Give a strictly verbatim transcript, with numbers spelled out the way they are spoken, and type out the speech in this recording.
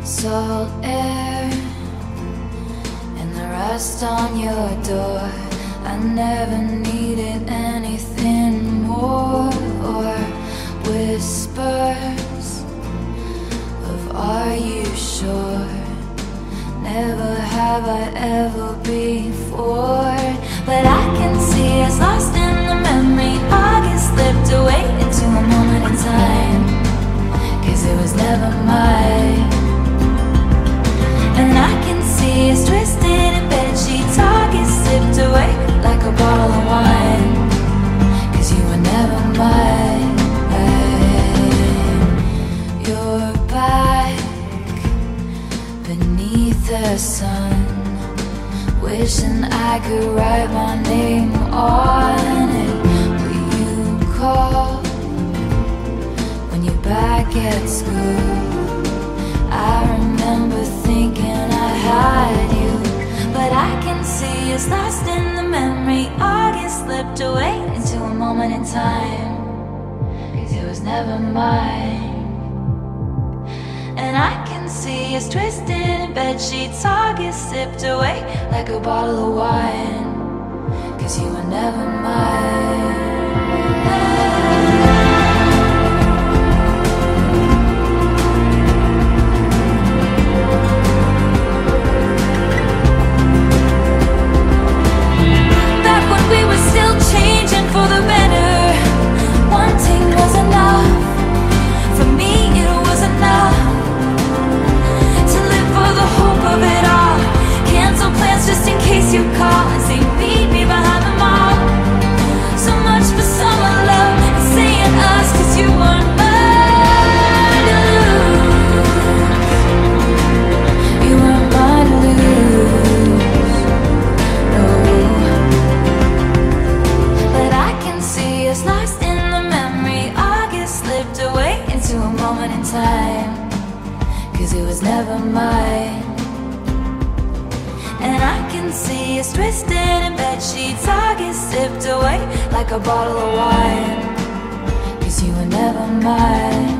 salt air and the rust on your door. I never needed anything more, or whispers of "Are you sure?" Never have I ever before. But I can see us lost in the memory. August slipped away into a moment in time, 'cause it was never mine. And I can see us twisted in bedsheets. August slipped away like a bottle of wine, 'cause you were never mine. You're back beneath the sun, wishing I could write my name on it. Will you call when you're back at school? I remember thinking I had you, but I can see us lost in the memory. August slipped away into a moment in time, 'cause it was never mine. And I can see us twisted in bedsheets. August sipped away like a bottle of wine, 'cause you were never mine. Back when we were still changing for the better, wanting was enough. For me it was enough to live for the hope of it all. Cancel plans just in case you call and say meet me behind the mall. So much for summer love and saying us, 'cause you weren't mine to lose. You weren't mine to lose, no. But I can see us lost in the memory. August slipped away into a moment in time, 'cause it was never mine. And I can see us twisted in bedsheets. August sipped away like a bottle of wine, 'cause you were never mine.